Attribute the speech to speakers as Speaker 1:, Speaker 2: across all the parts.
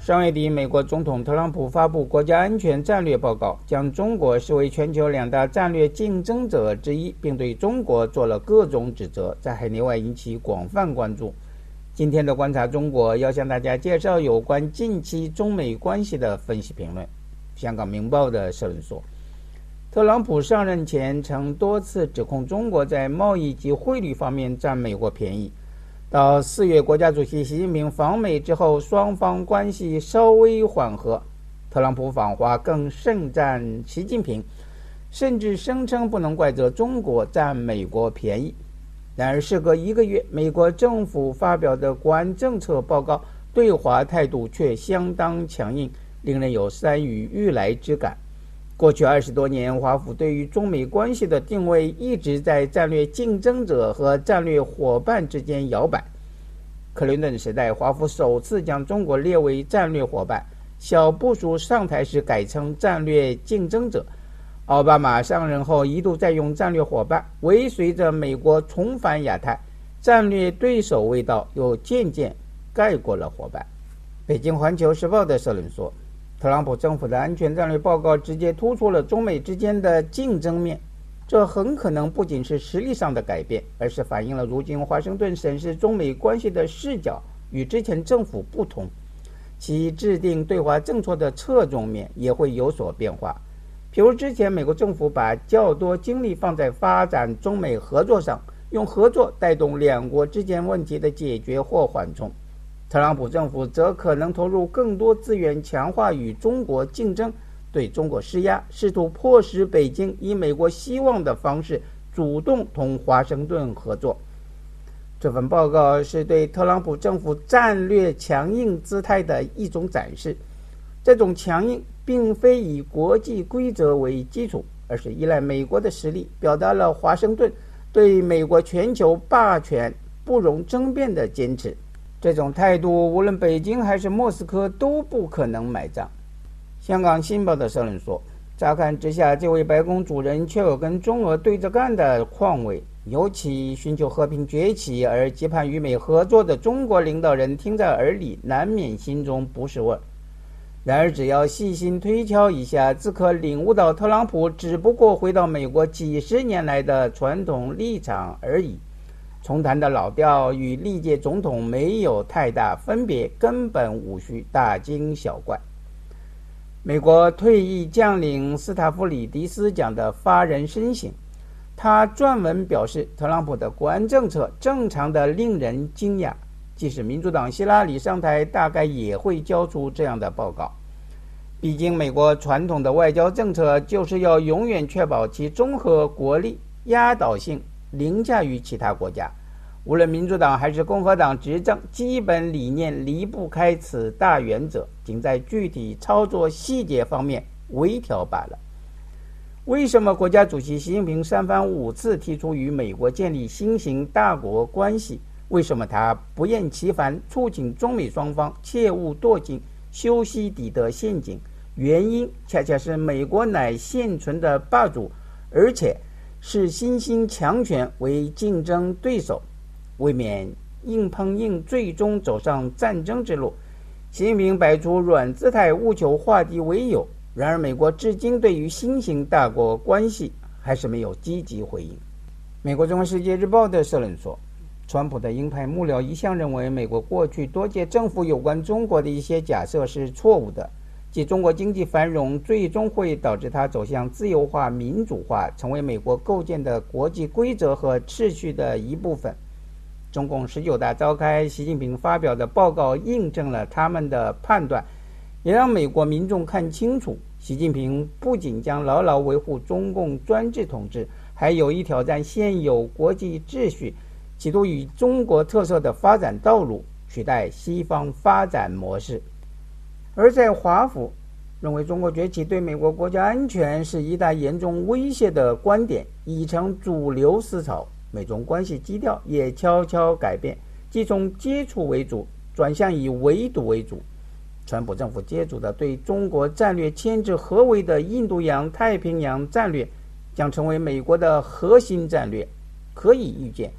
Speaker 1: 上月底，美国总统特朗普发布国家安全战略报告，将中国视为全球2大战略竞争者之一，并对中国做了各种指责，在海内外引起广泛关注。今天的观察中国要向大家介绍有关近期中美关系的分析评论。香港明报的社论说，特朗普上任前曾多次指控中国在贸易及汇率方面占美国便宜。到4月国家主席习近平访美之后，双方关系稍微缓和，特朗普访华更盛赞习近平，甚至声称不能怪责中国占美国便宜。然而事隔1个月，美国政府发表的国安政策报告对华态度却相当强硬，令人有山雨欲来之感。过去20多年，华府对于中美关系的定位一直在战略竞争者和战略伙伴之间摇摆。克林顿时代，华府首次将中国列为战略伙伴，小布殊上台时改称战略竞争者，奥巴马上任后一度再用战略伙伴，唯随着美国重返亚太，战略对手味道又渐渐盖过了伙伴。北京环球时报的社论说，特朗普政府的安全战略报告直接突出了中美之间的竞争面，这很可能不仅是实力上的改变，而是反映了如今华盛顿审视中美关系的视角与之前政府不同，其制定对华政策的侧重面也会有所变化。譬如之前美国政府把较多精力放在发展中美合作上，用合作带动两国之间问题的解决或缓冲，特朗普政府则可能投入更多资源强化与中国竞争，对中国施压，试图迫使北京以美国希望的方式主动同华盛顿合作。这份报告是对特朗普政府战略强硬姿态的一种展示。这种强硬并非以国际规则为基础，而是依赖美国的实力，表达了华盛顿对美国全球霸权不容争辩的坚持。这种态度无论北京还是莫斯科都不可能买账。香港新报的社论说，乍看之下，这位白宫主人却有跟中俄对着干的况味，尤其寻求和平崛起而期盼与美合作的中国领导人听在耳里，难免心中不是味。然而只要细心推敲一下，自可领悟到特朗普只不过回到美国几十年来的传统立场而已，重弹的老调与历届总统没有太大分别，根本无需大惊小怪。美国退役将领斯塔夫里迪斯讲得发人深省，他撰文表示，特朗普的国安政策正常的令人惊讶，即使民主党希拉里上台，大概也会交出这样的报告。毕竟美国传统的外交政策就是要永远确保其综合国力压倒性凌驾于其他国家，无论民主党还是共和党执政，基本理念离不开此大原则，仅在具体操作细节方面微调罢了。为什么国家主席习近平3番5次提出与美国建立新型大国关系？为什么他不厌其烦促请中美双方切勿堕进修昔底德陷阱？原因恰恰是美国乃现存的霸主，而且视新兴强权为竞争对手，为免硬碰硬最终走上战争之路，习近平摆出软姿态，务求化敌为友。然而美国至今对于新型大国关系还是没有积极回应。美国中国世界日报的社论说，川普的鹰派幕僚一向认为美国过去多届政府有关中国的一些假设是错误的，即中国经济繁荣最终会导致它走向自由化、民主化，成为美国构建的国际规则和秩序的一部分。中共19大召开，习近平发表的报告印证了他们的判断，也让美国民众看清楚，习近平不仅将牢牢维护中共专制统治，还有意挑战现有国际秩序，企图以中国特色的发展道路取代西方发展模式。而在华府认为中国崛起对美国国家安全是一大严重威胁的观点已成主流思潮，美中关系基调也悄悄改变，即从接触为主转向以围堵为主。川普政府接主的对中国战略牵制合围的印度洋太平洋战略将成为美国的核心战略。可以预见，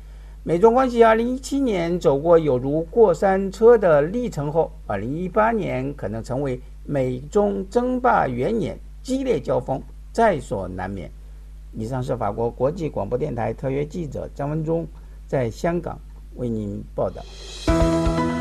Speaker 1: 美中关系2017年走过有如过山车的历程后，2018年可能成为美中争霸元年，激烈交锋在所难免。以上是法国国际广播电台特约记者张文忠在香港为您报道。